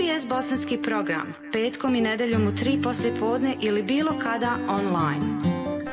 SBS bosanski program, petkom i nedeljom u 3 poslijepodne ili bilo kada online.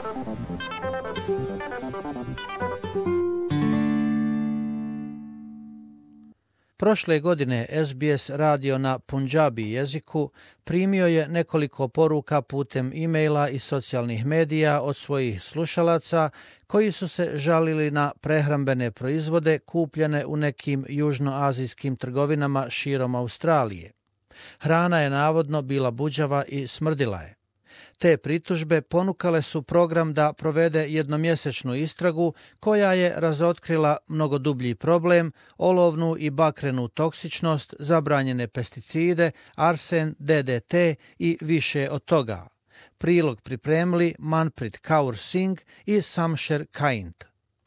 Prošle godine SBS radio na Punjabi jeziku primio je nekoliko poruka putem e-maila i socijalnih medija od svojih slušalaca koji su se žalili na prehrambene proizvode kupljene u nekim južnoazijskim trgovinama širom Australije. Hrana je navodno bila buđava i smrdila je. Te pritužbe ponukale su program da provede jednomjesečnu istragu koja je razotkrila mnogo dublji problem, olovnu i bakrenu toksičnost, zabranjene pesticide, arsen, DDT i više od toga. Prilog pripremili Manpreet Kaur Singh i Samsher Kaint.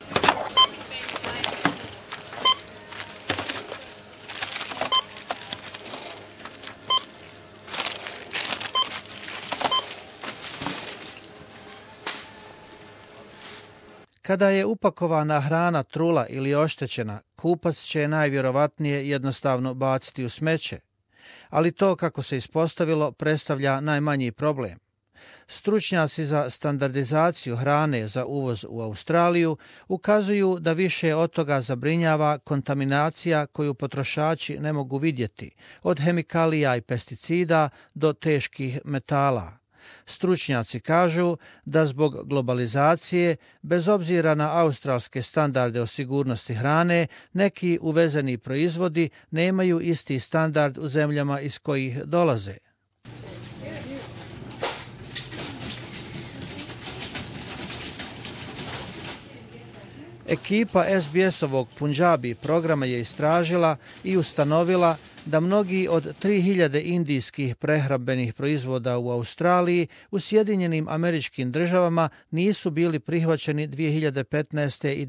Kada je upakovana hrana trula ili oštećena, kupac će najvjerovatnije jednostavno baciti u smeće. Ali to, kako se ispostavilo, predstavlja najmanji problem. Stručnjaci za standardizaciju hrane za uvoz u Australiju ukazuju da više od toga zabrinjava kontaminacija koju potrošači ne mogu vidjeti, od hemikalija i pesticida do teških metala. Stručnjaci kažu da zbog globalizacije, bez obzira na australske standarde o sigurnosti hrane, neki uvezeni proizvodi nemaju isti standard u zemljama iz kojih dolaze. Ekipa SBS-ovog Punjabi programa je istražila i ustanovila da mnogi od 3000 indijskih prehrambenih proizvoda u Australiji u Sjedinjenim Američkim Državama nisu bili prihvaćeni 2015. i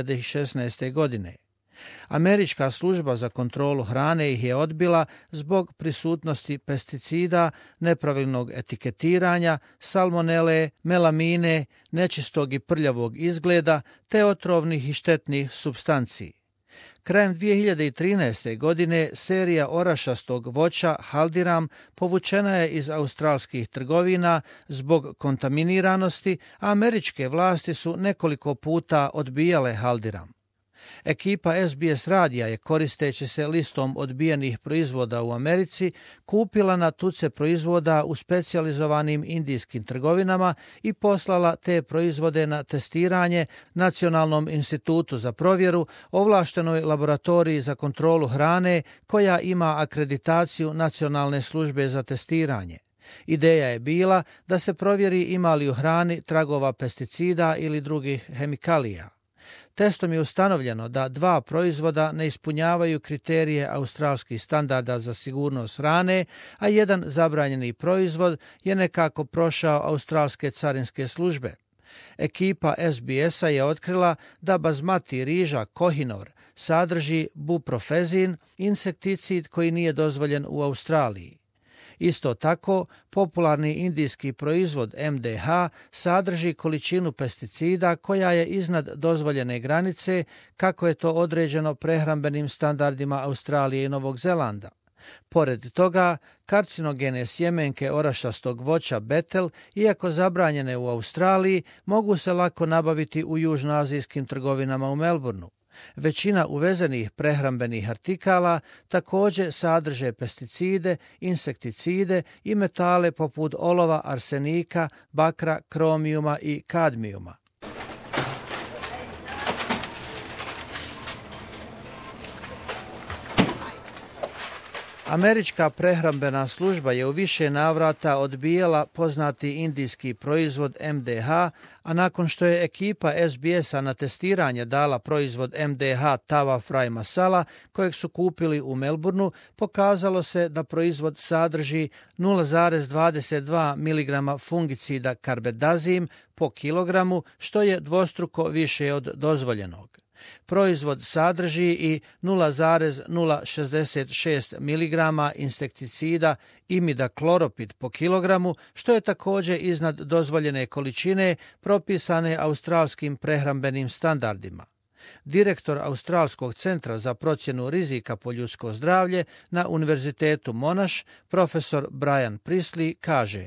2016. godine. Američka služba za kontrolu hrane ih je odbila zbog prisutnosti pesticida, nepravilnog etiketiranja, salmonele, melamine, nečistog i prljavog izgleda te otrovnih i štetnih supstanci. Krajem 2013. godine serija orašastog voća Haldiram povučena je iz australskih trgovina zbog kontaminiranosti, a američke vlasti su nekoliko puta odbijale Haldiram. Ekipa SBS radija je, koristeći se listom odbijenih proizvoda u Americi, kupila na tuce proizvoda u specijalizovanim indijskim trgovinama i poslala te proizvode na testiranje Nacionalnom institutu za provjeru, ovlaštenoj laboratoriji za kontrolu hrane koja ima akreditaciju Nacionalne službe za testiranje. Ideja je bila da se provjeri ima li u hrani tragova pesticida ili drugih hemikalija. Testom je ustanovljeno da 2 proizvoda ne ispunjavaju kriterije australskih standarda za sigurnost hrane, a jedan zabranjeni proizvod je nekako prošao australske carinske službe. Ekipa SBS-a je otkrila da bazmati riža Kohinoor sadrži buprofezin, insekticid koji nije dozvoljen u Australiji. Isto tako, popularni indijski proizvod MDH sadrži količinu pesticida koja je iznad dozvoljene granice, kako je to određeno prehrambenim standardima Australije i Novog Zelanda. Pored toga, karcinogene sjemenke orašastog voća betel, iako zabranjene u Australiji, mogu se lako nabaviti u južnoazijskim trgovinama u Melbourneu. Većina uvezenih prehrambenih artikala također sadrže pesticide, insekticide i metale poput olova, arsenika, bakra, kromijuma i kadmijuma. Američka prehrambena služba je u više navrata odbijala poznati indijski proizvod MDH, a nakon što je ekipa SBS-a na testiranje dala proizvod MDH Tava Fry Masala, kojeg su kupili u Melbourneu, pokazalo se da proizvod sadrži 0,22 mg fungicida karbendazim po kilogramu, što je dvostruko više od dozvoljenog. Proizvod sadrži i 0,066 mg insekticida imidakloropid po kilogramu, što je također iznad dozvoljene količine propisane australskim prehrambenim standardima. Direktor Australskog centra za procjenu rizika po ljudsko zdravlje na Univerzitetu Monash, profesor Brian Priestley, kaže: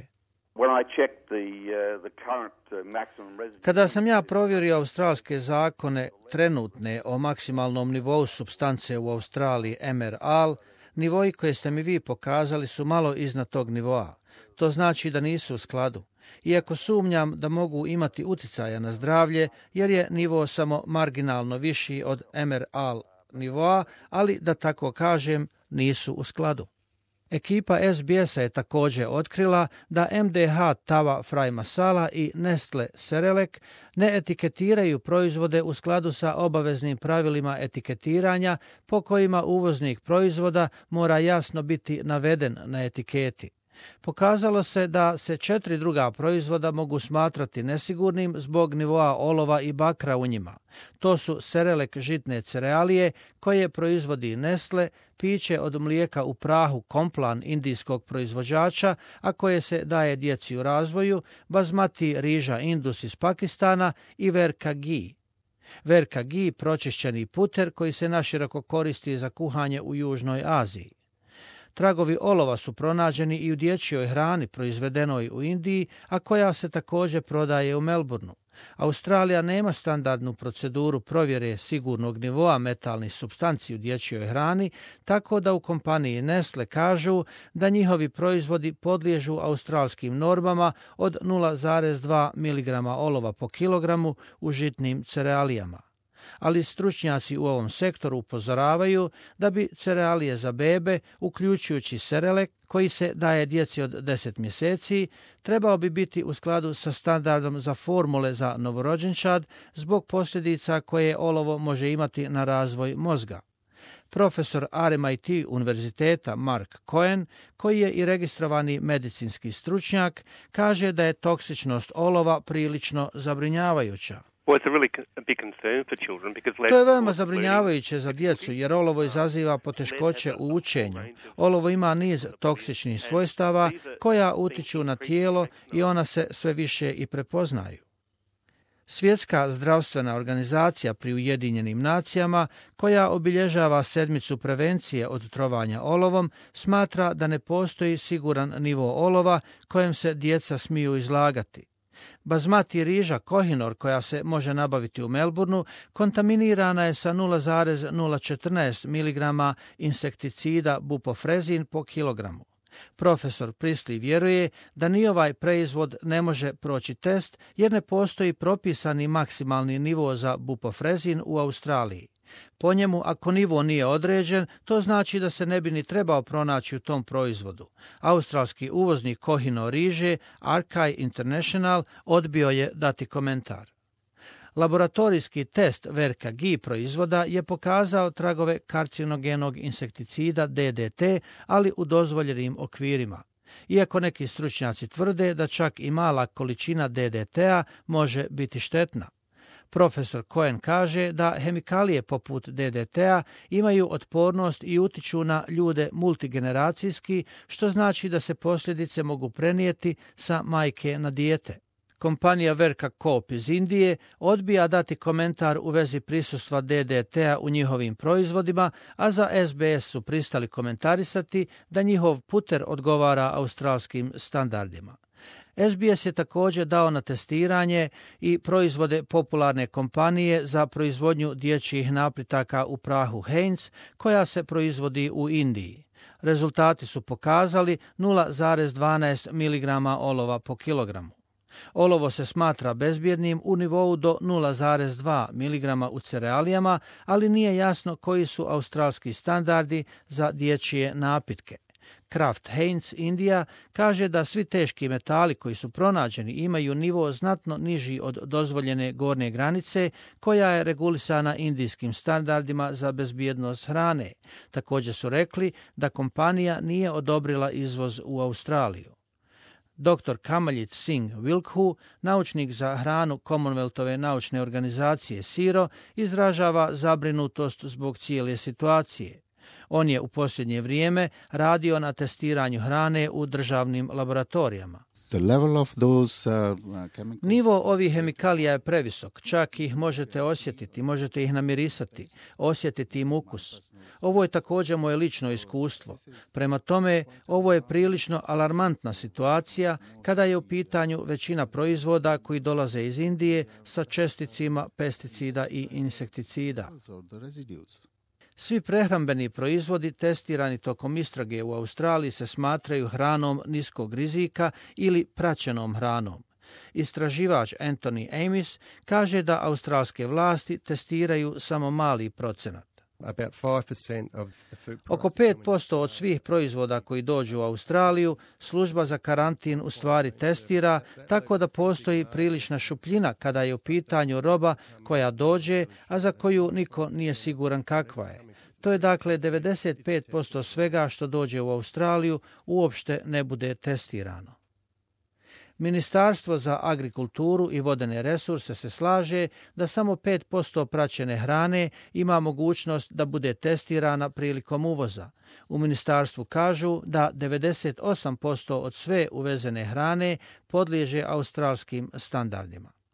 Kada sam ja provjerio australske zakone trenutne o maksimalnom nivou supstance u Australiji MRAL, nivoji koje ste mi vi pokazali su malo iznad tog nivoa. To znači da nisu u skladu. Iako sumnjam da mogu imati utjecaja na zdravlje, jer je nivo samo marginalno viši od MRAL nivoa, ali da tako kažem, nisu u skladu. Ekipa SBS-a je također otkrila da MDH Tava Fry Masala i Nestle Cerelac ne etiketiraju proizvode u skladu sa obaveznim pravilima etiketiranja po kojima uvoznik proizvoda mora jasno biti naveden na etiketi. Pokazalo se da se 4 druga proizvoda mogu smatrati nesigurnim zbog nivoa olova i bakra u njima. To su Cerelac žitne cerealije koje proizvodi Nestle, piće od mlijeka u prahu Complan indijskog proizvođača, a koje se daje djeci u razvoju, bazmati riža Indus iz Pakistana i Verka Ghee. Verka Ghee pročišćeni puter koji se naširoko koristi za kuhanje u Južnoj Aziji. Tragovi olova su pronađeni i u dječjoj hrani proizvedenoj u Indiji, a koja se također prodaje u Melbourneu. Australija nema standardnu proceduru provjere sigurnog nivoa metalnih supstanci u dječjoj hrani, tako da u kompaniji Nestle kažu da njihovi proizvodi podliježu australskim normama od 0,2 mg olova po kilogramu u žitnim cerealijama. Ali stručnjaci u ovom sektoru upozoravaju da bi cerealije za bebe, uključujući Cerelac, koji se daje djeci od 10 mjeseci, trebao bi biti u skladu sa standardom za formule za novorođenčad zbog posljedica koje olovo može imati na razvoj mozga. Profesor RMIT univerziteta Mark Cohen, koji je i registrovani medicinski stručnjak, kaže da je toksičnost olova prilično zabrinjavajuća. To je veoma zabrinjavajuće za djecu jer olovo izaziva poteškoće u učenju. Olovo ima niz toksičnih svojstava koja utiču na tijelo i ona se sve više i prepoznaju. Svjetska zdravstvena organizacija pri Ujedinjenim nacijama, koja obilježava sedmicu prevencije od trovanja olovom, smatra da ne postoji siguran nivo olova kojem se djeca smiju izlagati. Bazmati riža Kohinoor, koja se može nabaviti u Melbourneu, kontaminirana je sa 0,014 mg insekticida bupofrezin po kilogramu. Profesor Priestley vjeruje da ni ovaj proizvod ne može proći test jer ne postoji propisani maksimalni nivo za bupofrezin u Australiji. Po njemu, ako nivo nije određen, to znači da se ne bi ni trebao pronaći u tom proizvodu. Australski uvoznik Kohinoor riže, Arkai International, odbio je dati komentar. Laboratorijski test Verka Ghee proizvoda je pokazao tragove karcinogenog insekticida DDT, ali u dozvoljenim okvirima. Iako neki stručnjaci tvrde da čak i mala količina DDT-a može biti štetna. Profesor Cohen kaže da hemikalije poput DDT-a imaju otpornost i utiču na ljude multigeneracijski, što znači da se posljedice mogu prenijeti sa majke na dijete. Kompanija Verka Coop iz Indije odbija dati komentar u vezi prisustva DDT-a u njihovim proizvodima, a za SBS su pristali komentarisati da njihov puter odgovara australskim standardima. SBS je također dao na testiranje i proizvode popularne kompanije za proizvodnju dječjih napitaka u prahu Heinz, koja se proizvodi u Indiji. Rezultati su pokazali 0,12 mg olova po kilogramu. Olovo se smatra bezbjednim u nivou do 0,2 mg u cerealijama, ali nije jasno koji su australski standardi za dječje napitke. Kraft Heinz Indija kaže da svi teški metali koji su pronađeni imaju nivo znatno niži od dozvoljene gornje granice koja je regulisana indijskim standardima za bezbjednost hrane. Također su rekli da kompanija nije odobrila izvoz u Australiju. Dr. Kamaljit Singh Wilkhu, naučnik za hranu Commonwealthove naučne organizacije SIRO, izražava zabrinutost zbog cijele situacije. On je u posljednje vrijeme radio na testiranju hrane u državnim laboratorijama. Nivo ovih hemikalija je previsok, čak ih možete osjetiti, možete ih namirisati, osjetiti im ukus. Ovo je također moje lično iskustvo. Prema tome, ovo je prilično alarmantna situacija kada je u pitanju većina proizvoda koji dolaze iz Indije sa česticima pesticida i insekticida. Svi prehrambeni proizvodi testirani tokom istrage u Australiji se smatraju hranom niskog rizika ili praćenom hranom. Istraživač Anthony Amis kaže da australske vlasti testiraju samo mali procenat. Oko 5% od svih proizvoda koji dođu u Australiju služba za karantin u stvari testira, tako da postoji prilična šupljina kada je u pitanju roba koja dođe, a za koju niko nije siguran kakva je. To je dakle 95% svega što dođe u Australiju uopšte ne bude testirano. Ministarstvo za agrikulturu i vodene resurse se slaže da samo 5% praćene hrane ima mogućnost da bude testirana prilikom uvoza. U ministarstvu kažu da 98% od sve uvezene hrane podliježe australskim standardima.